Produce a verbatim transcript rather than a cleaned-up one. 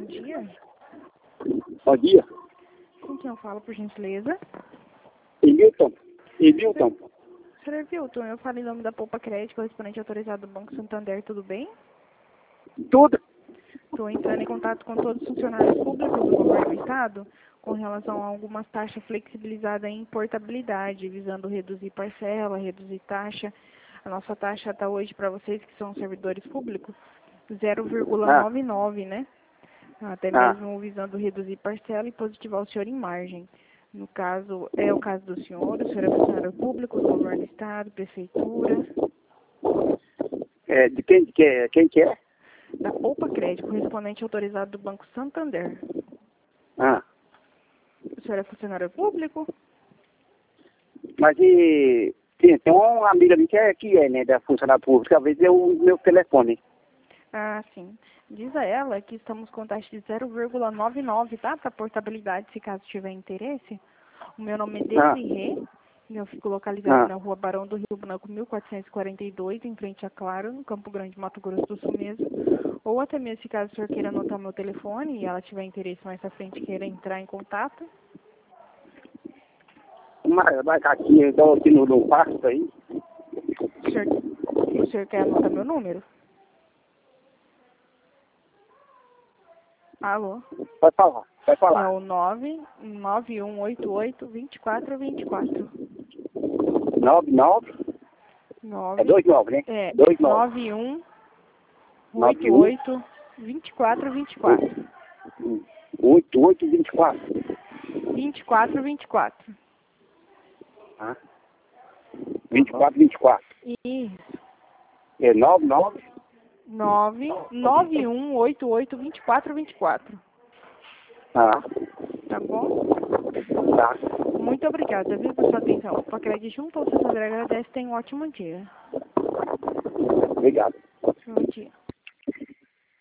Bom dia. Bom dia. Com quem eu falo, por gentileza? Emilton. Emilton. Senhor Vilton, eu falo em nome da Poupa Crédito, correspondente autorizado do Banco Santander, tudo bem? Tudo. Estou entrando em contato com todos os funcionários públicos do governo do Estado com relação a algumas taxas flexibilizadas em portabilidade, visando reduzir parcela, reduzir taxa. A nossa taxa está hoje para vocês que são servidores públicos, zero vírgula noventa e nove, né? Até Ah. mesmo visando reduzir parcela e positivar o senhor em margem. No caso, é o caso do senhor, o senhor é funcionário público do governo do Estado, prefeitura. É, de quem, que é, quem que é? Da Poupa Crédito, correspondente autorizado do Banco Santander. Ah. O senhor é funcionário público? Mas e... Sim, tem uma amiga minha que é, que é, né, da funcionária pública, às vezes é o meu telefone. Ah, sim. Diz a ela que estamos com taxa de zero vírgula noventa e nove, tá? Para portabilidade, se caso tiver interesse. O meu nome é Desirê. Eu fico localizado Ah. na rua Barão do Rio Branco, mil quatrocentos e quarenta e dois, em frente a Claro, no Campo Grande, Mato Grosso do Sul mesmo. Ou até mesmo, se caso o senhor queira anotar meu telefone e ela tiver interesse mais à frente, queira entrar em contato. Mas, mas aqui, eu estou aqui no, no pasto aí. O senhor, o senhor quer anotar meu número? Alô? Pode falar, pode É falar. o nove nove um oito oito, dois quatro dois quatro. Nove, nove. nove, É dois nove, né? é, Dois nove. nove um Nove oito um. oito, dois quatro dois quatro. Oito, oito, vinte e quatro. vinte e quatro, vinte e quatro. Ah. Vinte e quatro, vinte e quatro. Isso. É nove, nove. nove nove um oito oito, dois quatro dois quatro. Ah. Tá bom? Tá. Muito obrigada, viu, por sua atenção. O Pacred junto ao Santander agradece. Tenha um ótimo dia. Obrigado. Bom dia.